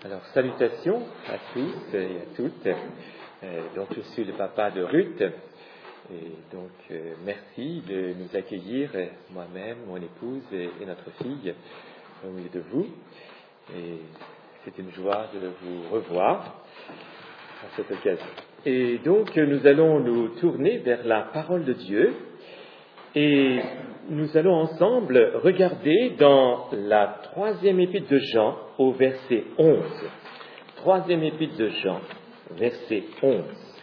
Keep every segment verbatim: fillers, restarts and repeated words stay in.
Alors, salutations à tous et à toutes. Euh, donc, je suis le papa de Ruth. Et donc, euh, merci de nous accueillir, euh, moi-même, mon épouse et, et notre fille, au milieu de vous. Et c'est une joie de vous revoir à cette occasion. Et donc, nous allons nous tourner vers la parole de Dieu. Et nous allons ensemble regarder dans la troisième épître de Jean au verset onze. Troisième épître de Jean, verset onze.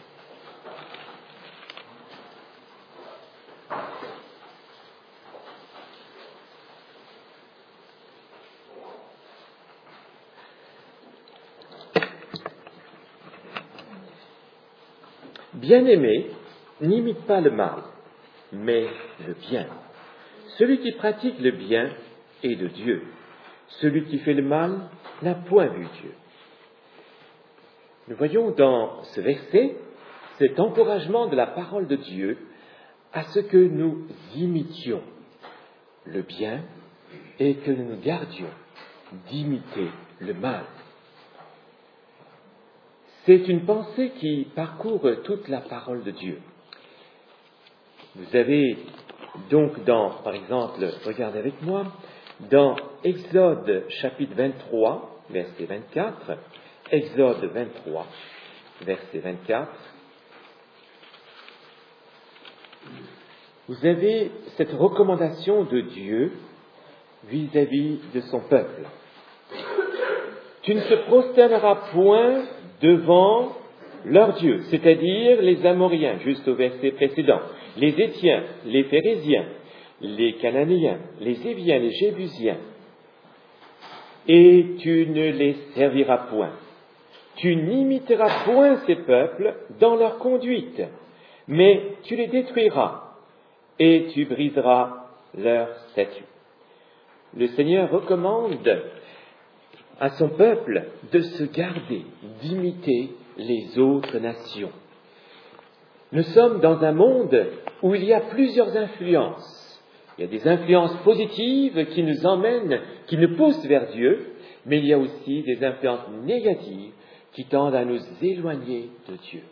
Bien-aimé, n'imite pas le mal, mais le bien. Celui qui pratique le bien est de Dieu. Celui qui fait le mal n'a point vu Dieu. Nous voyons dans ce verset cet encouragement de la parole de Dieu à ce que nous imitions le bien et que nous nous gardions d'imiter le mal. C'est une pensée qui parcourt toute la parole de Dieu. Vous avez donc dans, par exemple, regardez avec moi, dans Exode chapitre vingt-trois, verset vingt-quatre, Exode vingt-trois, verset vingt-quatre, vous avez cette recommandation de Dieu vis-à-vis de son peuple. Tu ne te prosterneras point devant leur Dieu, c'est-à-dire les Amoréens, juste au verset précédent, les Héthiens, les Phéréziens, les Cananéens, les Éviens, les Jébusiens, et tu ne les serviras point. Tu n'imiteras point ces peuples dans leur conduite, mais tu les détruiras et tu briseras leurs statuts. Le Seigneur recommande à son peuple de se garder, d'imiter les autres nations. Nous sommes dans un monde où il y a plusieurs influences. Il y a des influences positives qui nous emmènent, qui nous poussent vers Dieu, mais il y a aussi des influences négatives qui tendent à nous éloigner de Dieu.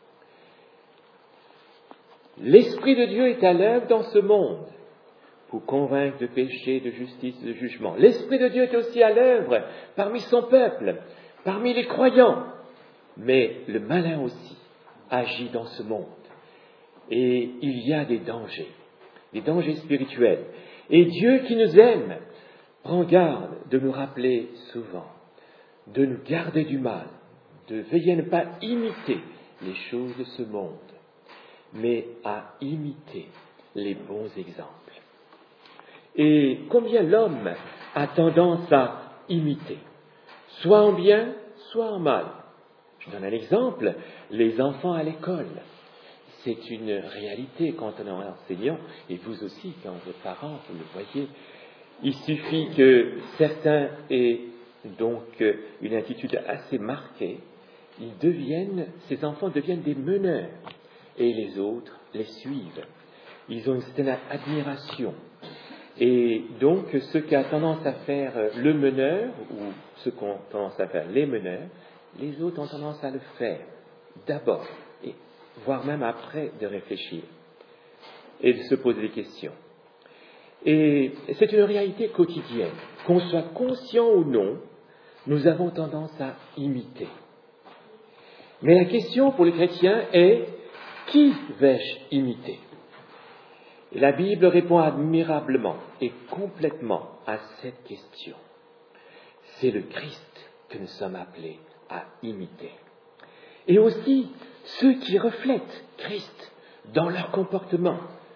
L'Esprit de Dieu est à l'œuvre dans ce monde pour convaincre de péché, de justice, de jugement. L'Esprit de Dieu est aussi à l'œuvre parmi son peuple, parmi les croyants. Mais le malin aussi agit dans ce monde. Et il y a des dangers, des dangers spirituels. Et Dieu qui nous aime prend garde de nous rappeler souvent, de nous garder du mal, de veiller à ne pas imiter les choses de ce monde, mais à imiter les bons exemples. Et combien l'homme a tendance à imiter, soit en bien, soit en mal. Je donne un exemple, les enfants à l'école. C'est une réalité quand on est enseignant, et vous aussi, quand vous êtes parents, vous le voyez. Il suffit que certains aient donc une attitude assez marquée, ils deviennent, ces enfants deviennent des meneurs, et les autres les suivent. Ils ont une certaine admiration. Et donc, ce qu'a tendance à faire le meneur, ou ce qu'ont tendance à faire les meneurs, les autres ont tendance à le faire d'abord, et voire même après de réfléchir et de se poser des questions. Et c'est une réalité quotidienne. Qu'on soit conscient ou non, nous avons tendance à imiter. Mais la question pour les chrétiens est, qui vais-je imiter ? Et la Bible répond admirablement et complètement à cette question. C'est le Christ que nous sommes appelés à imiter. Et aussi ceux qui reflètent Christ dans leur comportement,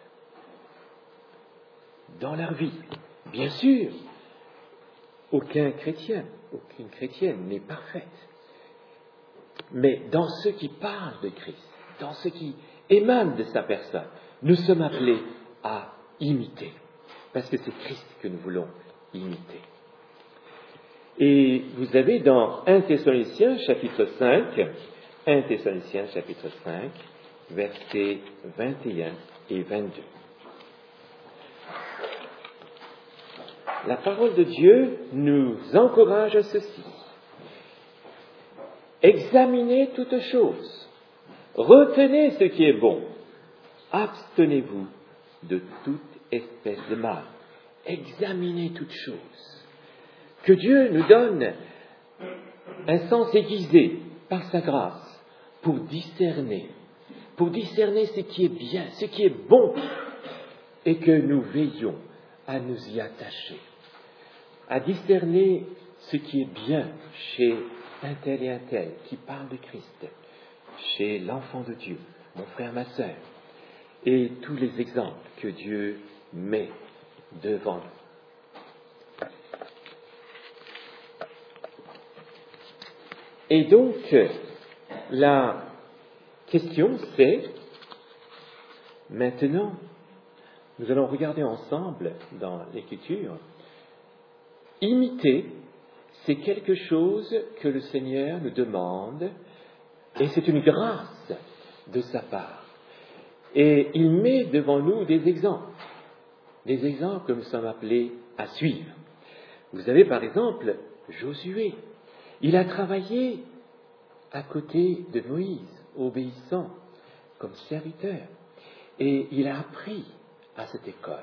dans leur vie. Bien sûr, aucun chrétien, aucune chrétienne n'est parfaite. Mais dans ceux qui parlent de Christ, dans ceux qui émanent de sa personne, nous sommes appelés à imiter. Parce que c'est Christ que nous voulons imiter. Et vous avez dans un Thessaloniciens chapitre cinq, un Thessaloniciens chapitre cinq, versets vingt et un et vingt-deux. La parole de Dieu nous encourage à ceci. examinez toutes choses, retenez ce qui est bon, abstenez-vous de toute espèce de mal. Examinez toutes choses. Que Dieu nous donne un sens aiguisé par sa grâce pour discerner, pour discerner ce qui est bien, ce qui est bon, et que nous veillons à nous y attacher, à discerner ce qui est bien chez un tel et un tel qui parle de Christ, chez l'enfant de Dieu, mon frère, ma sœur, et tous les exemples que Dieu met devant nous. Et donc, la question c'est, maintenant, nous allons regarder ensemble dans l'Écriture, imiter, c'est quelque chose que le Seigneur nous demande, et c'est une grâce de sa part. Et il met devant nous des exemples, des exemples que nous sommes appelés à suivre. Vous avez par exemple Josué. Il a travaillé à côté de Moïse, obéissant comme serviteur. Et il a appris à cette école.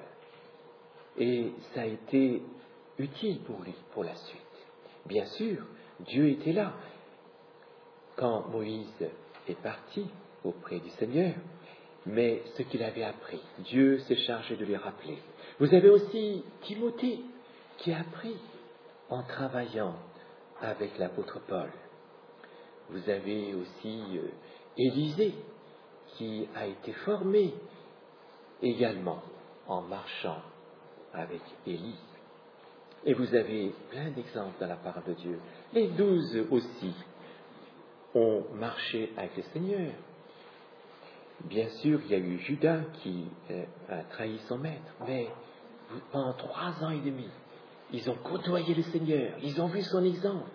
Et ça a été utile pour lui, pour la suite. Bien sûr, Dieu était là quand Moïse est parti auprès du Seigneur, mais ce qu'il avait appris, Dieu s'est chargé de lui rappeler. Vous avez aussi Timothée qui a appris en travaillant avec l'apôtre Paul. Vous avez aussi euh, Élisée qui a été formé également en marchant avec Élie. Et vous avez plein d'exemples dans la parole de Dieu. Les douze aussi ont marché avec le Seigneur. Bien sûr, il y a eu Judas qui euh, a trahi son maître, mais pendant trois ans et demi, ils ont côtoyé le Seigneur, ils ont vu son exemple,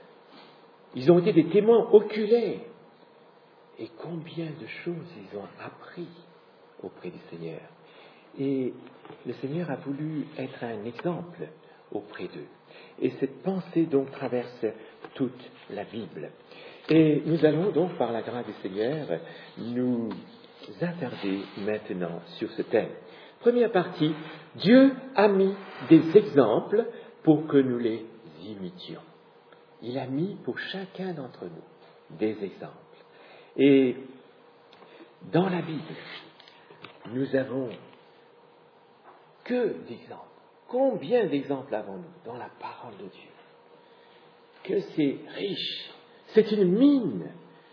ils ont été des témoins oculaires. Et combien de choses ils ont appris auprès du Seigneur. Et le Seigneur a voulu être un exemple auprès d'eux. Et cette pensée donc traverse toute la Bible. Et nous allons donc, par la grâce du Seigneur, nous attarder maintenant sur ce thème. Première partie, Dieu a mis des exemples pour que nous les imitions. Il a mis pour chacun d'entre nous des exemples. Et dans la Bible, nous avons que d'exemples. Combien d'exemples avons-nous dans la parole de Dieu? Que c'est riche. C'est une mine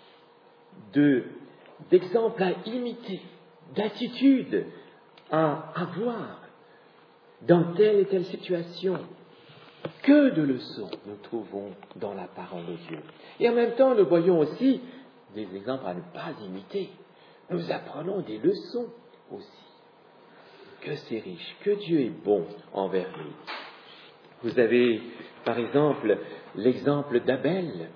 de, d'exemples à imiter, d'attitudes à avoir dans telle et telle situation. Que de leçons nous trouvons dans la parole de Dieu. Et en même temps, nous voyons aussi des exemples à ne pas imiter. Nous apprenons des leçons aussi. Que c'est riche, que Dieu est bon envers nous. Vous avez, par exemple, l'exemple d'Abel.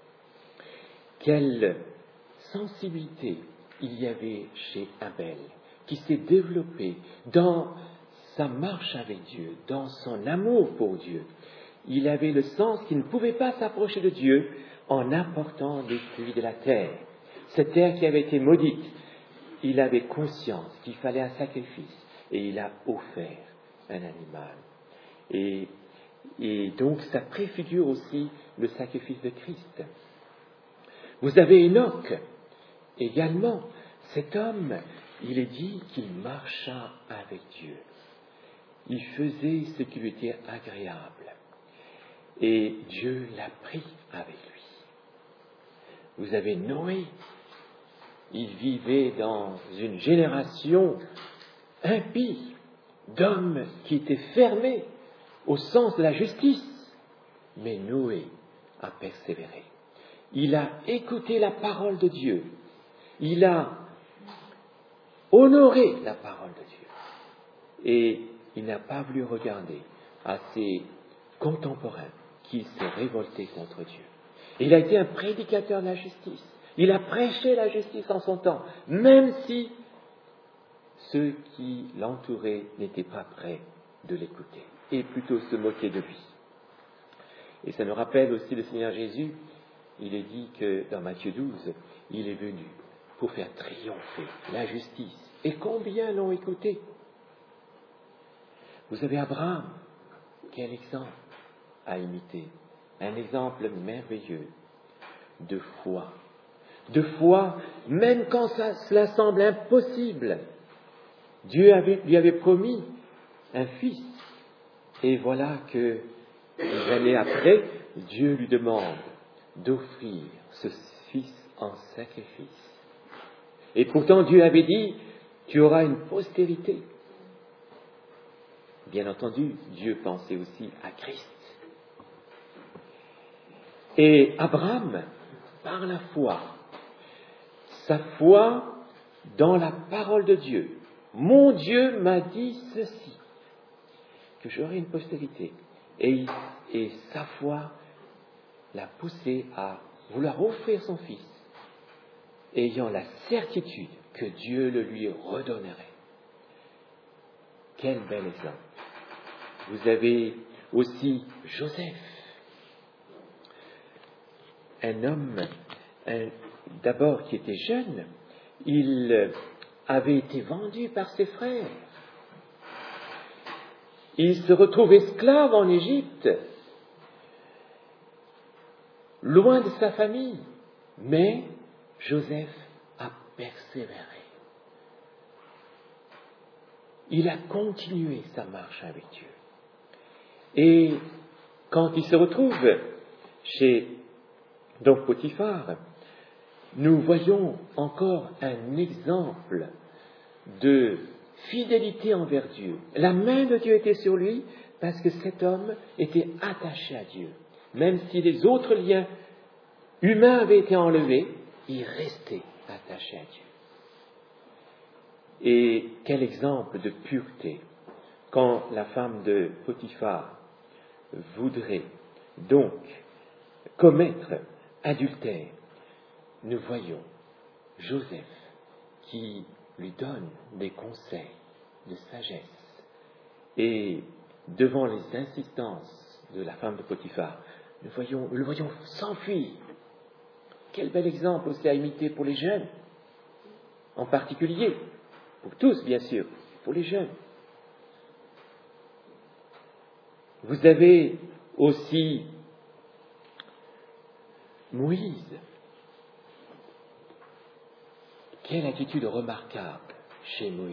Quelle sensibilité il y avait chez Abel, qui s'est développée dans sa marche avec Dieu, dans son amour pour Dieu. Il avait le sens qu'il ne pouvait pas s'approcher de Dieu en apportant des fruits de la terre. Cette terre qui avait été maudite, il avait conscience qu'il fallait un sacrifice et il a offert un animal. Et, et donc ça préfigure aussi le sacrifice de Christ. Vous avez Enoch également. Cet homme, il est dit qu'il marcha avec Dieu. Il faisait ce qui lui était agréable. Et Dieu l'a pris avec lui. Vous avez Noé. Il vivait dans une génération impie d'hommes qui étaient fermés au sens de la justice. Mais Noé a persévéré. Il a écouté la parole de Dieu. Il a honoré la parole de Dieu. Et il n'a pas voulu regarder à ses contemporains qui se révoltaient contre Dieu. Il a été un prédicateur de la justice. Il a prêché la justice en son temps, même si ceux qui l'entouraient n'étaient pas prêts de l'écouter, et plutôt se moquaient de lui. Et ça nous rappelle aussi le Seigneur Jésus, il est dit que dans Matthieu douze, il est venu pour faire triompher la justice. Et combien l'ont écouté? Vous avez Abraham, quel exemple à imiter? Un exemple merveilleux de foi. De foi, même quand ça, cela semble impossible. Dieu avait, lui avait promis un fils. Et voilà que, des années après, Dieu lui demande d'offrir ce fils en sacrifice. Et pourtant, Dieu avait dit, tu auras une postérité. Bien entendu, Dieu pensait aussi à Christ. Et Abraham, par la foi, sa foi dans la parole de Dieu, mon Dieu m'a dit ceci, que j'aurai une postérité. Et, et sa foi l'a poussé à vouloir offrir son fils, ayant la certitude que Dieu le lui redonnerait. Quel bel exemple. Vous avez aussi Joseph, un homme, un, d'abord qui était jeune, il avait été vendu par ses frères. Il se retrouve esclave en Égypte, loin de sa famille, mais Joseph a persévéré. Il a continué sa marche avec Dieu. Et quand il se retrouve chez donc Potiphar, nous voyons encore un exemple de fidélité envers Dieu. La main de Dieu était sur lui parce que cet homme était attaché à Dieu. Même si les autres liens humains avaient été enlevés, il restait attaché à Dieu. Et quel exemple de pureté quand la femme de Potiphar voudrait donc commettre adultère. Nous voyons Joseph qui lui donne des conseils de sagesse. Et devant les insistances de la femme de Potiphar, nous, voyons, nous le voyons s'enfuir. Quel bel exemple aussi à imiter pour les jeunes, en particulier, pour tous bien sûr, pour les jeunes. Vous avez aussi Moïse. Quelle attitude remarquable chez Moïse.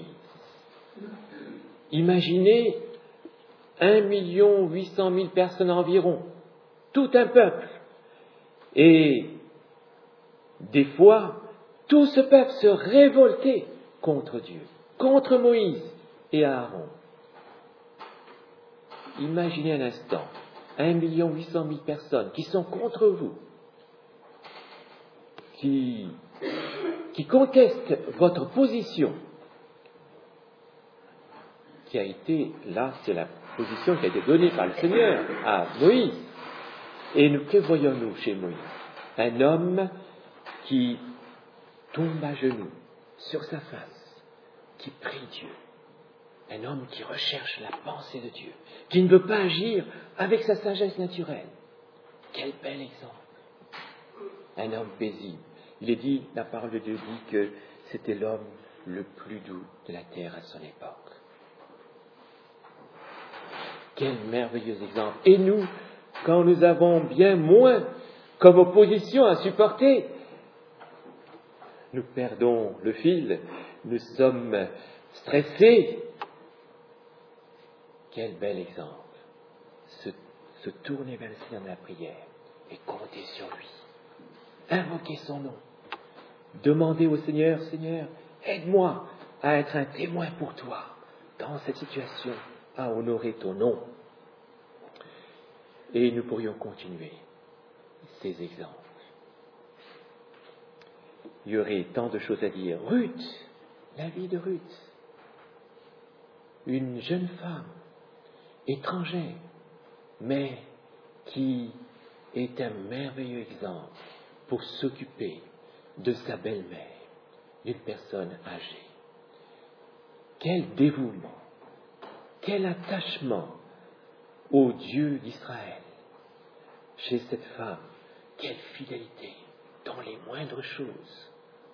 Imaginez un million huit cent mille personnes environ, tout un peuple. Et des fois, tout ce peuple se révoltait contre Dieu, contre Moïse et Aaron. Imaginez un instant, un million huit cent mille personnes qui sont contre vous, qui, qui contestent votre position, qui a été, là, c'est la position qui a été donnée par le Seigneur à Moïse. Et nous, que voyons-nous chez Moïse? Un homme qui tombe à genoux sur sa face, qui prie Dieu. Un homme qui recherche la pensée de Dieu, qui ne veut pas agir avec sa sagesse naturelle. Quel bel exemple. Un homme paisible. Il est dit, la parole de Dieu dit que c'était l'homme le plus doux de la terre à son époque. Quel merveilleux exemple. Et nous, quand nous avons bien moins comme opposition à supporter, nous perdons le fil, nous sommes stressés. Quel bel exemple. Se, se tourner vers le Seigneur dans la prière et compter sur lui. Invoquer son nom. Demander au Seigneur, Seigneur, aide-moi à être un témoin pour toi dans cette situation, à honorer ton nom. Et nous pourrions continuer ces exemples. Il y aurait tant de choses à dire. Ruth, la vie de Ruth, une jeune femme étrangère, mais qui est un merveilleux exemple pour s'occuper de sa belle-mère, d'une personne âgée. Quel dévouement, quel attachement au Dieu d'Israël chez cette femme quelle fidélité dans les moindres choses.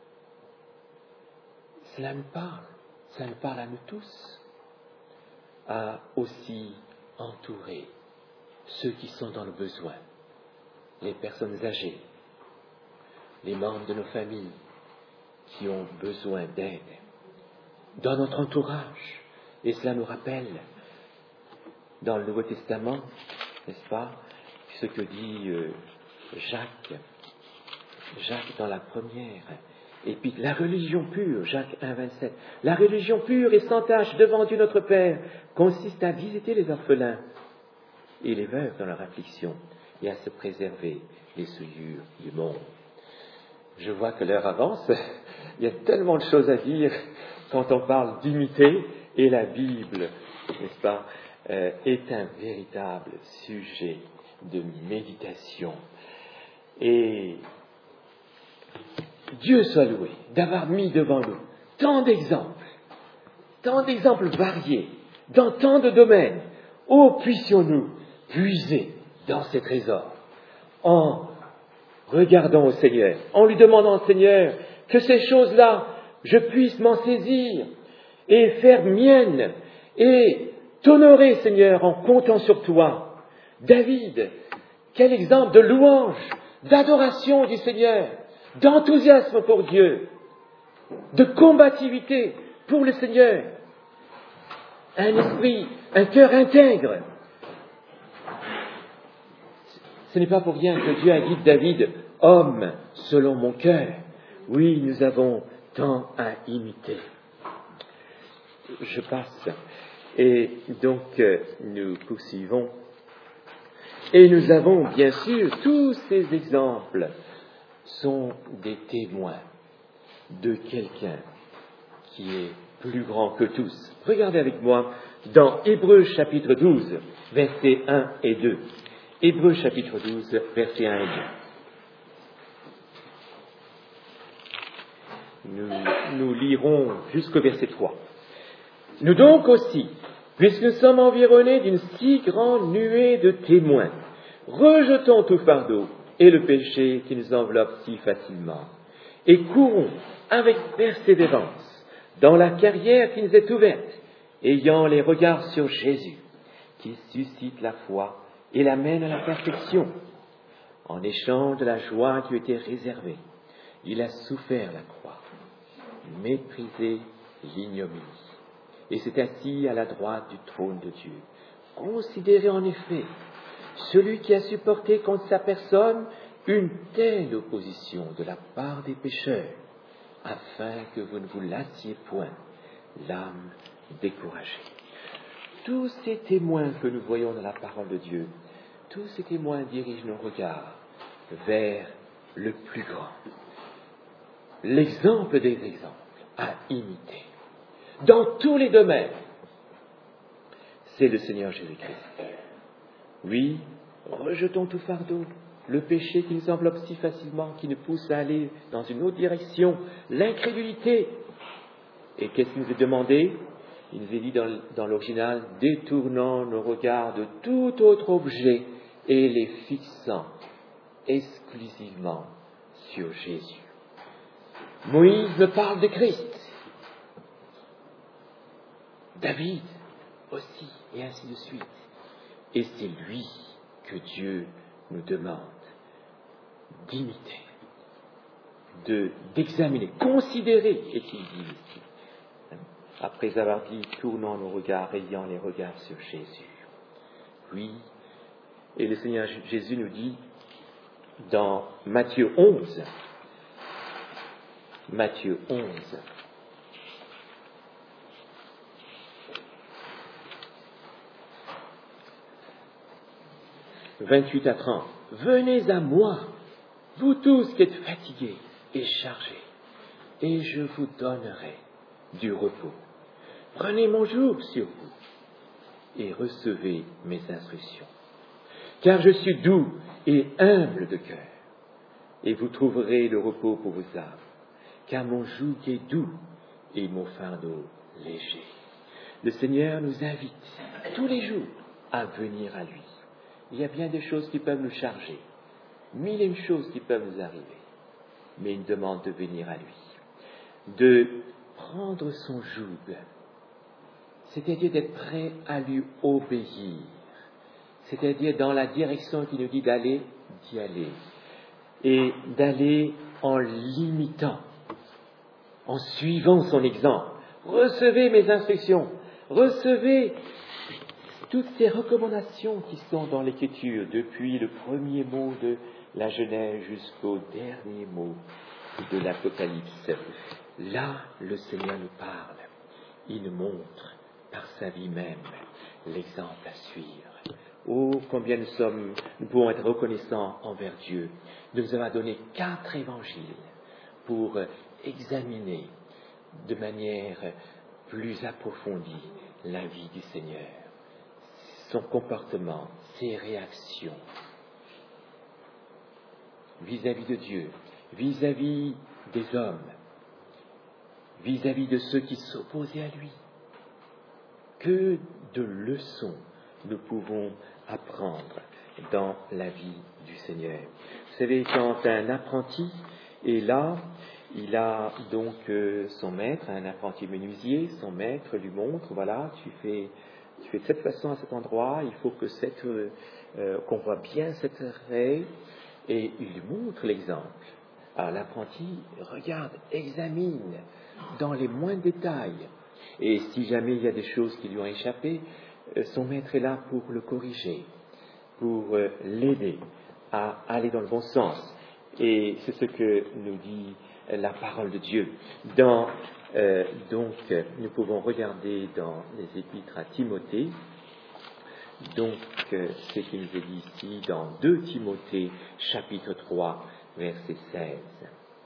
Cela nous parle, cela nous parle à nous tous, à aussi entourer ceux qui sont dans le besoin, les personnes âgées, les membres de nos familles qui ont besoin d'aide, dans notre entourage. Et cela nous rappelle, dans le Nouveau Testament, n'est-ce pas, ce que dit euh, Jacques, Jacques dans la première épître, la religion pure, Jacques un, vingt-sept, la religion pure et sans tache devant Dieu notre Père consiste à visiter les orphelins et les veuves dans leur affliction et à se préserver des souillures du monde. Je vois que l'heure avance, il y a tellement de choses à dire quand on parle d'imiter, et la Bible, n'est-ce pas, euh, est un véritable sujet de méditation. Et Dieu soit loué d'avoir mis devant nous tant d'exemples, tant d'exemples variés, dans tant de domaines. Oh, puissions-nous puiser dans ces trésors en regardant au Seigneur, en lui demandant au Seigneur que ces choses-là, je puisse m'en saisir et faire mienne et t'honorer, Seigneur, en comptant sur toi. David, quel exemple de louange, d'adoration du Seigneur, d'enthousiasme pour Dieu, de combativité pour le Seigneur, un esprit, un cœur intègre. Ce n'est pas pour rien que Dieu a dit de David, homme selon mon cœur. Oui, nous avons tant à imiter. Je passe. Et donc, nous poursuivons. Et nous avons, bien sûr, tous ces exemples sont des témoins de quelqu'un qui est plus grand que tous. Regardez avec moi dans Hébreux chapitre douze, versets un et deux. Hébreux chapitre douze, versets un et deux. Nous, nous lirons jusqu'au verset trois. Nous donc aussi, puisque nous sommes environnés d'une si grande nuée de témoins, rejetons tout fardeau et le péché qui nous enveloppe si facilement, et courons avec persévérance dans la carrière qui nous est ouverte, ayant les regards sur Jésus, qui suscite la foi et l'amène à la perfection. En échange de la joie qui lui était réservée, il a souffert la croix, méprisé l'ignominie, et s'est assis à la droite du trône de Dieu. Considérez en effet celui qui a supporté contre sa personne une telle opposition de la part des pécheurs, afin que vous ne vous lassiez point, l'âme découragée. Tous ces témoins que nous voyons dans la parole de Dieu, tous ces témoins dirigent nos regards vers le plus grand, l'exemple des exemples à imiter. Dans tous les domaines, c'est le Seigneur Jésus-Christ. Oui, rejetons tout fardeau, le péché qui nous enveloppe si facilement, qui nous pousse à aller dans une autre direction, l'incrédulité. Et qu'est-ce qui nous est demandé? Il nous est dit dans, dans l'original, détournant nos regards de tout autre objet et les fixant exclusivement sur Jésus. Moïse me parle de Christ. David aussi, et ainsi de suite. Et c'est lui que Dieu nous demande d'imiter, de, d'examiner, considérer, est-il dit ici. Après avoir dit, tournant nos regards, ayant les regards sur Jésus. Oui, et le Seigneur Jésus nous dit dans Matthieu onze, Matthieu onze, vingt-huit à trente. Venez à moi, vous tous qui êtes fatigués et chargés, et je vous donnerai du repos. Prenez mon joug sur vous et recevez mes instructions. Car je suis doux et humble de cœur, et vous trouverez le repos pour vos âmes. Car mon joug est doux et mon fardeau léger. Le Seigneur nous invite tous les jours à venir à lui. Il y a bien des choses qui peuvent nous charger. mille et une choses qui peuvent nous arriver. Mais il nous demande de venir à lui, de prendre son joug, c'est-à-dire d'être prêt à lui obéir, c'est-à-dire dans la direction qu'il nous dit d'aller, d'y aller, et d'aller en l'imitant, en suivant son exemple. Recevez mes instructions, recevez toutes ces recommandations qui sont dans l'Écriture, depuis le premier mot de la Genèse jusqu'au dernier mot de l'Apocalypse. Là, le Seigneur nous parle. Il nous montre par sa vie même l'exemple à suivre. Oh, combien nous sommes, nous pouvons être reconnaissants envers Dieu. Il nous a donné quatre évangiles pour examiner de manière plus approfondie la vie du Seigneur, son comportement, ses réactions vis-à-vis de Dieu, vis-à-vis des hommes, vis-à-vis de ceux qui s'opposaient à lui. Que de leçons nous pouvons apprendre dans la vie du Seigneur. Vous savez, quand un apprenti est là, il a donc euh, son maître, un apprenti menuisier, son maître lui montre, voilà, tu fais, tu fais de cette façon à cet endroit, il faut que cette, euh, euh, qu'on voit bien cette raie, et il lui montre l'exemple. Alors l'apprenti regarde, examine dans les moindres détails, et si jamais il y a des choses qui lui ont échappé, euh, son maître est là pour le corriger, pour euh, l'aider à aller dans le bon sens. Et c'est ce que nous dit la parole de Dieu. Dans, euh, donc, nous pouvons regarder dans les épîtres à Timothée, donc euh, ce qui nous est dit ici dans deux Timothée, chapitre trois, verset seize.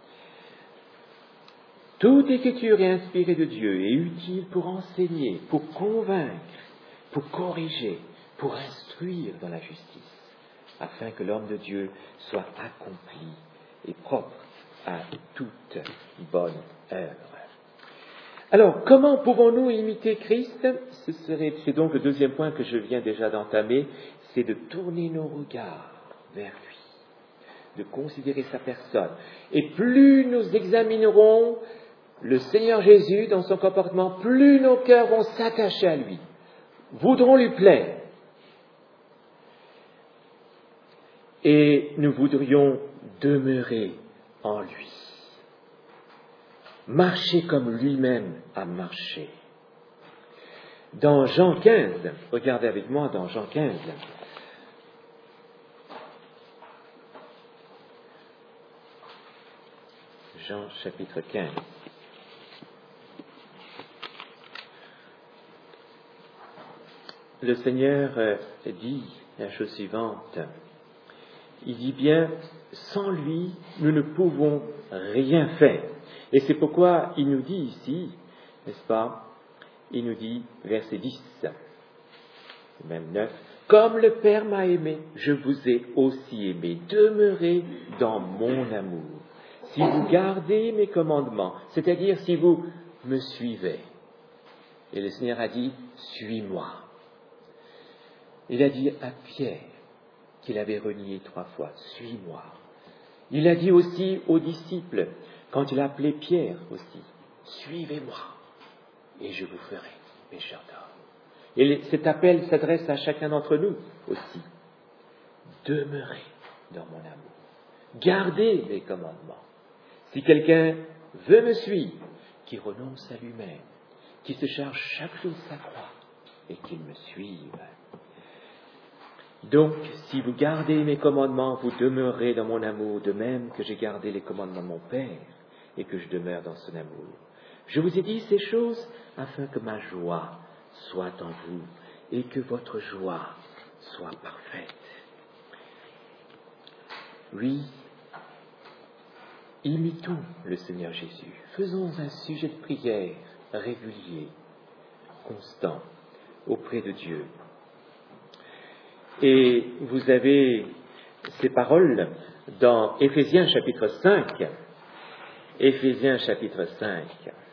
Toute écriture est inspirée de Dieu et utile pour enseigner, pour convaincre, pour corriger, pour instruire dans la justice, afin que l'homme de Dieu soit accompli et propre à toute bonne œuvre. Alors, comment pouvons-nous imiter Christ ? Ce serait, c'est donc le deuxième point que je viens déjà d'entamer, c'est de tourner nos regards vers lui, de considérer sa personne. Et plus nous examinerons le Seigneur Jésus dans son comportement, plus nos cœurs vont s'attacher à lui, voudront lui plaire. Et nous voudrions demeurer en lui. Marcher comme lui-même a marché. Dans Jean quinze, regardez avec moi dans Jean quinze. Jean chapitre quinze. Le Seigneur dit la chose suivante. Il dit bien, sans lui, nous ne pouvons rien faire. Et c'est pourquoi il nous dit ici, n'est-ce pas, il nous dit, verset dix, même neuf, « Comme le Père m'a aimé, je vous ai aussi aimé. Demeurez dans mon amour. Si vous gardez mes commandements, c'est-à-dire si vous me suivez. » Et le Seigneur a dit, « Suis-moi. » Il a dit à Pierre, qu'il avait renié trois fois, « Suis-moi. » Il a dit aussi aux disciples, quand il a appelé Pierre aussi, « Suivez-moi, et je vous ferai pécheur d'hommes. » Et cet appel s'adresse à chacun d'entre nous aussi. Demeurez dans mon amour. Gardez mes commandements. Si quelqu'un veut me suivre, qu'il renonce à lui-même, qu'il se charge chaque jour de sa croix, et qu'il me suive. Donc, si vous gardez mes commandements, vous demeurez dans mon amour, de même que j'ai gardé les commandements de mon Père et que je demeure dans son amour. Je vous ai dit ces choses afin que ma joie soit en vous et que votre joie soit parfaite. Oui, imitons le Seigneur Jésus. Faisons un sujet de prière régulier, constant, auprès de Dieu. Et vous avez ces paroles dans Éphésiens chapitre cinq, Éphésiens chapitre cinq,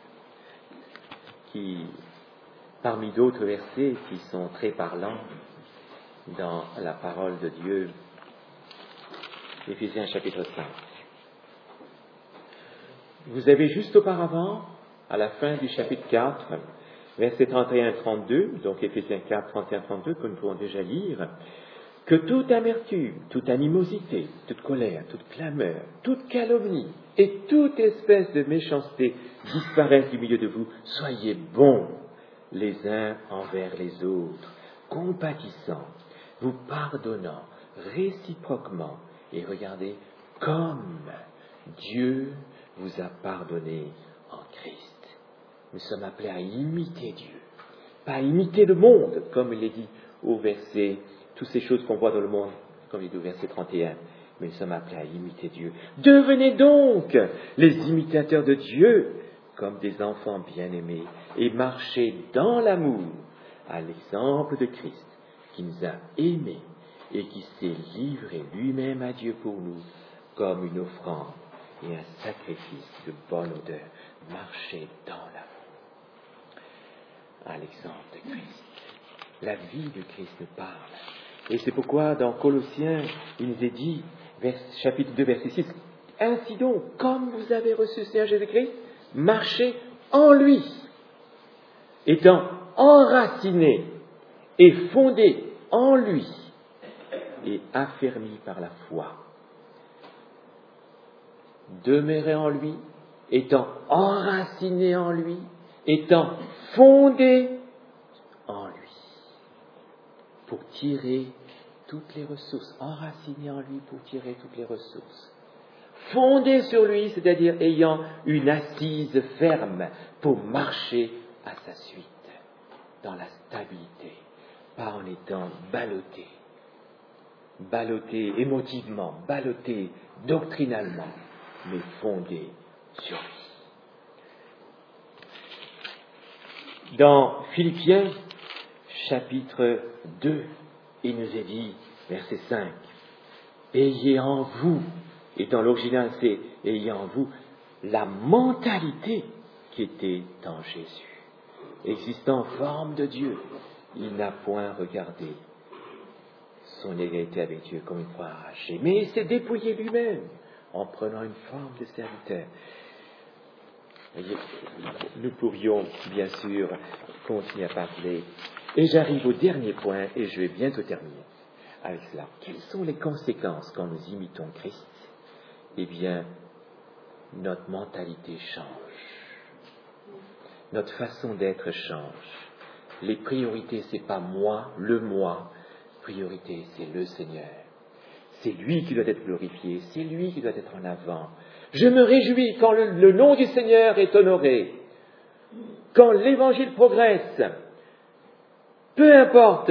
qui, parmi d'autres versets qui sont très parlants dans la parole de Dieu, Éphésiens chapitre cinq. Vous avez juste auparavant, à la fin du chapitre quatre, versets trente et un à trente-deux, donc Éphésiens quatre, trente et un à trente-deux, que nous pouvons déjà lire, que toute amertume, toute animosité, toute colère, toute clameur, toute calomnie et toute espèce de méchanceté disparaissent du milieu de vous. Soyez bons les uns envers les autres, compatissants, vous pardonnant réciproquement, et regardez, comme Dieu vous a pardonné en Christ. Nous sommes appelés à imiter Dieu, pas à imiter le monde, comme il est dit au verset, toutes ces choses qu'on voit dans le monde, comme il est dit au verset trente et un, mais nous sommes appelés à imiter Dieu. Devenez donc les imitateurs de Dieu, comme des enfants bien-aimés, et marchez dans l'amour, à l'exemple de Christ, qui nous a aimés et qui s'est livré lui-même à Dieu pour nous, comme une offrande et un sacrifice de bonne odeur. Marchez dans l'amour, à l'exemple de Christ. La vie de Christ nous parle. Et c'est pourquoi dans Colossiens, il nous est dit, vers, chapitre deux, verset six, « Ainsi donc, comme vous avez reçu le Seigneur Jésus-Christ, marchez en lui, étant enracinés et fondés en lui et affermis par la foi. Demeurez en lui, étant enracinés en lui, étant fondés en lui, pour tirer toutes les ressources, enracinés en lui pour tirer toutes les ressources. Fondés sur lui, c'est-à-dire ayant une assise ferme pour marcher à sa suite, dans la stabilité, pas en étant ballottés, ballottés émotivement, ballottés doctrinalement, mais fondés sur lui. Dans Philippiens, chapitre deux, il nous est dit, verset cinq, « Ayez en vous » et dans l'original c'est « ayez en vous » la mentalité qui était en Jésus. Existant en forme de Dieu, il n'a point regardé son égalité avec Dieu comme une proie arrachée, mais il s'est dépouillé lui-même en prenant une forme de serviteur. Nous pourrions bien sûr continuer à parler. Et j'arrive au dernier point, et je vais bientôt terminer avec cela. Quelles sont les conséquences quand nous imitons Christ ? Eh bien, notre mentalité change. Notre façon d'être change. Les priorités, ce n'est pas moi, le moi. Priorité, c'est le Seigneur. C'est lui qui doit être glorifié, c'est lui qui doit être en avant. Je me réjouis quand le, le nom du Seigneur est honoré, quand l'Évangile progresse. Peu importe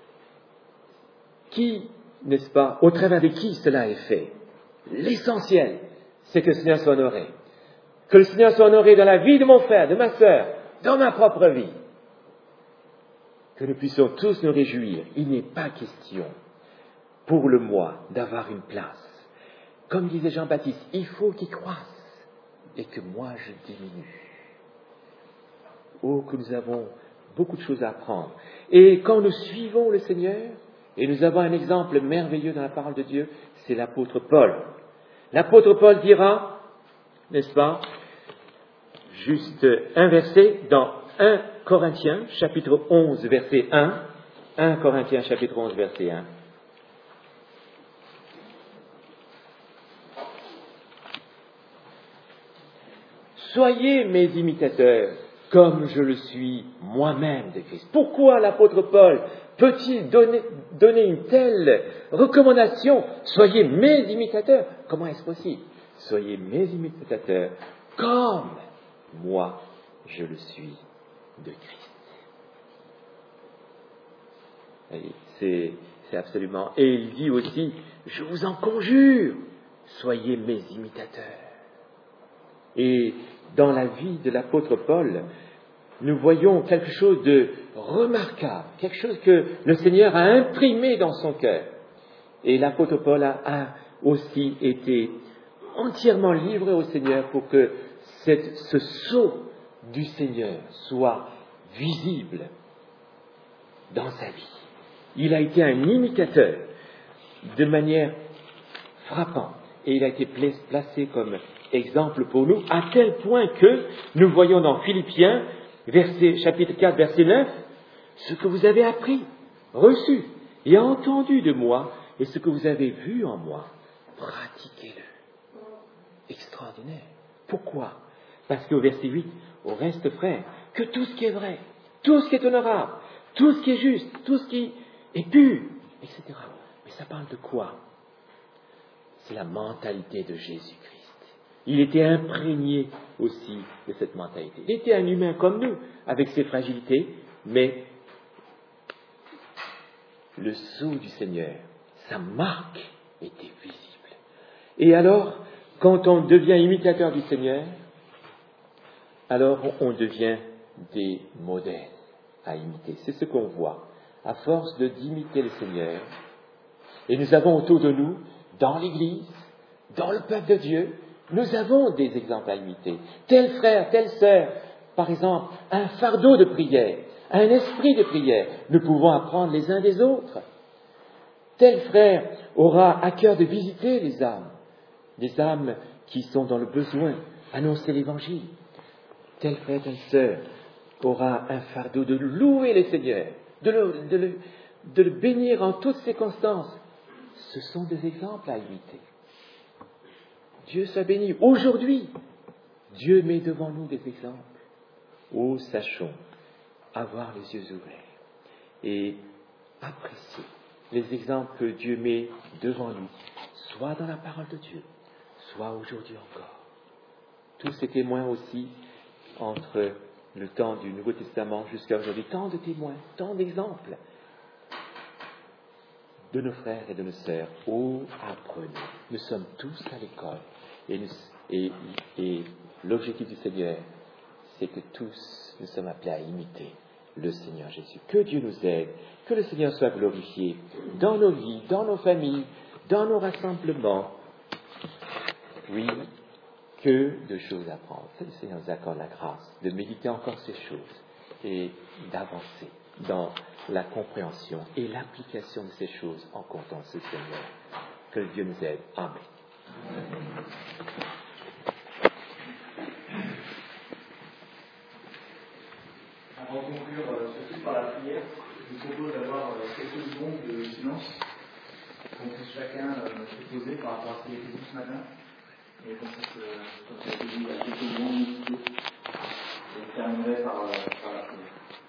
qui, n'est-ce pas, au travers de qui cela est fait. L'essentiel, c'est que le Seigneur soit honoré. Que le Seigneur soit honoré dans la vie de mon frère, de ma sœur, dans ma propre vie. Que nous puissions tous nous réjouir. Il n'est pas question, pour le moi, d'avoir une place. Comme disait Jean-Baptiste, il faut qu'il croisse et que moi je diminue. Oh, que nous avons beaucoup de choses à apprendre. Et quand nous suivons le Seigneur, et nous avons un exemple merveilleux dans la parole de Dieu, c'est l'apôtre Paul. L'apôtre Paul dira, n'est-ce pas, juste un verset dans un Corinthiens, chapitre onze, verset un. un Corinthiens, chapitre onze, verset un. Soyez mes imitateurs, comme je le suis moi-même de Christ. Pourquoi l'apôtre Paul peut-il donner, donner une telle recommandation ? Soyez mes imitateurs. Comment est-ce possible ? Soyez mes imitateurs, comme moi je le suis de Christ. C'est, c'est absolument... Et il dit aussi, je vous en conjure, soyez mes imitateurs. Et dans la vie de l'apôtre Paul, nous voyons quelque chose de remarquable, quelque chose que le Seigneur a imprimé dans son cœur. Et l'apôtre Paul a, a aussi été entièrement livré au Seigneur pour que cette, ce sceau du Seigneur soit visible dans sa vie. Il a été un imitateur de manière frappant. Et il a été placé comme exemple pour nous, à tel point que nous voyons dans Philippiens, verset, chapitre quatre, verset neuf, ce que vous avez appris, reçu et entendu de moi, et ce que vous avez vu en moi, pratiquez-le. Extraordinaire. Pourquoi? Parce qu'au verset huit, au reste, frère, que tout ce qui est vrai, tout ce qui est honorable, tout ce qui est juste, tout ce qui est pur, et cetera. Mais ça parle de quoi? C'est la mentalité de Jésus-Christ. Il était imprégné aussi de cette mentalité. Il était un humain comme nous, avec ses fragilités, mais le sceau du Seigneur, sa marque était visible. Et alors, quand on devient imitateur du Seigneur, alors on devient des modèles à imiter. C'est ce qu'on voit. À force de d'imiter le Seigneur, et nous avons autour de nous, dans l'Église, dans le peuple de Dieu, nous avons des exemples à imiter. Tel frère, telle sœur, par exemple, un fardeau de prière, un esprit de prière. Nous pouvons apprendre les uns des autres. Tel frère aura à cœur de visiter les âmes, les âmes qui sont dans le besoin, annoncer l'Évangile. Tel frère, telle sœur aura un fardeau de louer le Seigneur, de le, de le, de le bénir en toutes circonstances. Ce sont des exemples à imiter. Dieu soit béni. Aujourd'hui, Dieu met devant nous des exemples. Oh, sachons avoir les yeux ouverts et apprécier les exemples que Dieu met devant nous, soit dans la parole de Dieu, soit aujourd'hui encore. Tous ces témoins aussi, entre le temps du Nouveau Testament jusqu'à aujourd'hui, tant de témoins, tant d'exemples de nos frères et de nos sœurs. Oh, apprenez. Nous sommes tous à l'école. Et, nous, et, et l'objectif du Seigneur, c'est que tous nous sommes appelés à imiter le Seigneur Jésus. Que Dieu nous aide, que le Seigneur soit glorifié dans nos vies, dans nos familles, dans nos rassemblements. Oui, que de choses à prendre. Que le Seigneur nous accorde la grâce de méditer encore ces choses et d'avancer dans la compréhension et l'application de ces choses en comptant ce Seigneur. Que Dieu nous aide. Amen. Avant de conclure euh, ceci par la prière, je vous propose d'avoir euh, quelques secondes de silence qu'on puisse chacun euh, se poser par rapport à ce qui a été dit ce matin et qu'on puisse, euh, comme ça a été dit il y a quelques secondes, méditer. Et je terminerai par, euh, par la prière.